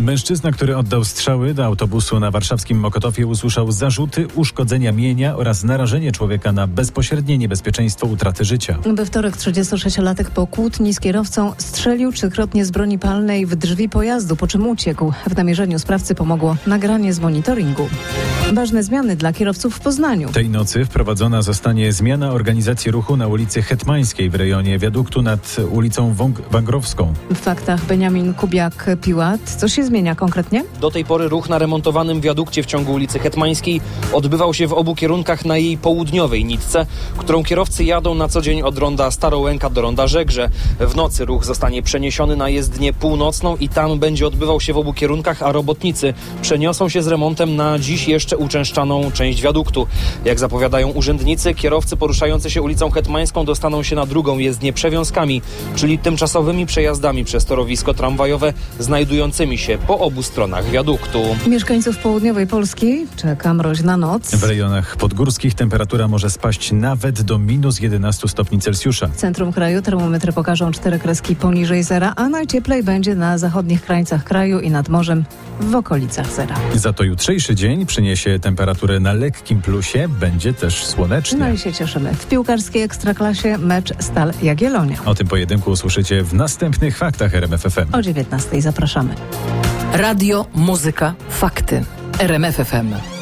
Mężczyzna, który oddał strzały do autobusu na warszawskim Mokotowie, usłyszał zarzuty uszkodzenia mienia oraz narażenie człowieka na bezpośrednie niebezpieczeństwo utraty życia. We wtorek 36-latek po kłótni z kierowcą strzelił 3-krotnie z broni palnej w drzwi pojazdu, po czym uciekł. W namierzeniu sprawcy pomogło nagranie z monitoringu. Ważne zmiany dla kierowców w Poznaniu. Tej nocy wprowadzona zostanie zmiana organizacji ruchu na ulicy Hetmańskiej w rejonie wiaduktu nad ulicą Wągrowską. W faktach Beniamin Kubiak-Piłat. Co się zmienia konkretnie? Do tej pory ruch na remontowanym wiadukcie w ciągu ulicy Hetmańskiej odbywał się w obu kierunkach na jej południowej nitce, którą kierowcy jadą na co dzień od ronda Starołęka do ronda Żegrze. W nocy ruch zostanie przeniesiony na jezdnię północną i tam będzie odbywał się w obu kierunkach, a robotnicy przeniosą się z remontem na dziś jeszcze uczęszczaną część wiaduktu. Jak zapowiadają urzędnicy, kierowcy poruszający się ulicą Hetmańską dostaną się na drugą jezdnię przewiązkami, czyli tymczasowymi przejazdami przez torowisko tramwajowe znajdującymi się po obu stronach wiaduktu. Mieszkańców południowej Polski czeka mroźna noc. W rejonach podgórskich temperatura może spaść nawet do minus 11 stopni Celsjusza. W centrum kraju termometry pokażą 4 kreski poniżej zera, a najcieplej będzie na zachodnich krańcach kraju i nad morzem w okolicach zera. Za to jutrzejszy dzień przyniesie temperaturę na lekkim plusie, będzie też słonecznie. No i się cieszymy. W piłkarskiej Ekstraklasie mecz Stal Jagiellonia. O tym pojedynku usłyszycie w następnych faktach RMF FM. O 19:00 zapraszamy. Radio, muzyka, fakty. RMF FM.